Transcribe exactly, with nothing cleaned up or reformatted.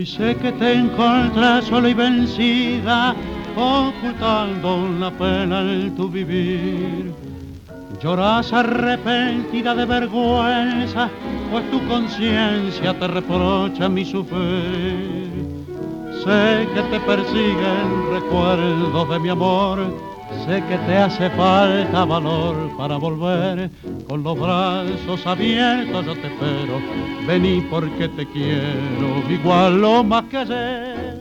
sé que te encuentras sola y vencida, ocultando la pena en tu vivir. Lloras arrepentida de vergüenza, pues tu conciencia te reprocha mi sufrir. Sé que te persiguen recuerdos de mi amor, sé que te hace falta valor para volver. Con los brazos abiertos yo te espero, vení porque te quiero igual o más que ayer.